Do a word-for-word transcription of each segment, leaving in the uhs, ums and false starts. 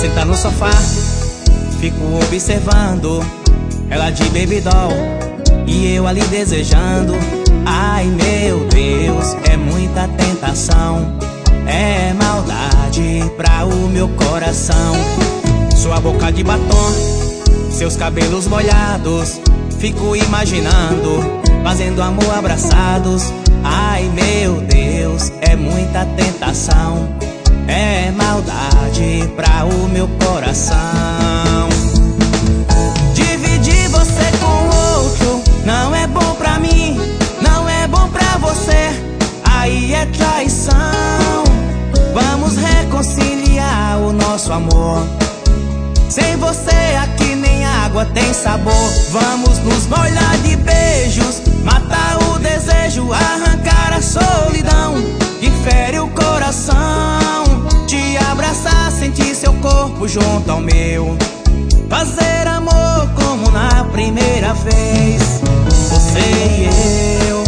sentar no sofá, fico observando ela de baby doll e eu ali desejando. Ai meu Deus, é muita tentação, é maldade pra o meu coração. Sua boca de batom, seus cabelos molhados, fico imaginando, fazendo amor abraçados. Ai meu Deus, é muita tentação, é maldade pra o meu coração. Dividir você com outro não é bom pra mim, não é bom pra você, aí é traição. Vamos reconciliar o nosso amor. Sem você aqui nem água tem sabor. Vamos nos molhar de beijos, matar o desejo, arrancar a solidão que fere o coração. Te abraçar, sentir seu corpo junto ao meu, fazer amor como na primeira vez, você e eu.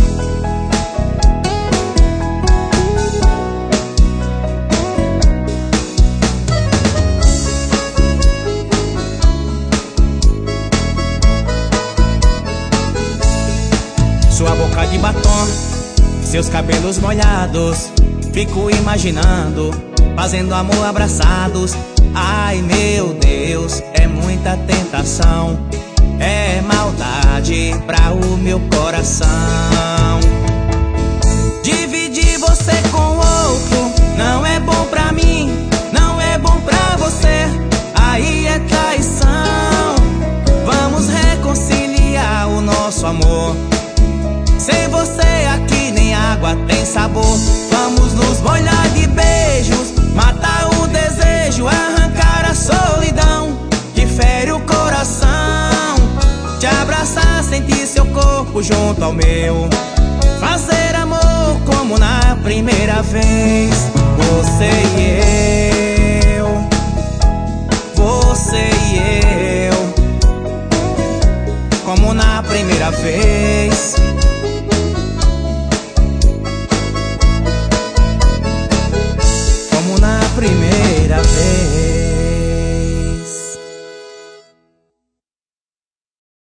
Sua boca de batom, seus cabelos molhados, fico imaginando, fazendo amor abraçados. Ai meu Deus, é muita tentação, é maldade pra o meu coração. Dividir você com outro não é bom pra mim, não é bom pra você, aí é traição. Vamos reconciliar o nosso amor. Sem você aqui nem água tem sabor. Vamos nos molhar de beijos, matar o desejo, arrancar a solidão que fere o coração. Te abraçar, sentir seu corpo junto ao meu, fazer amor como na primeira vez, você e eu, você e eu, como na primeira vez.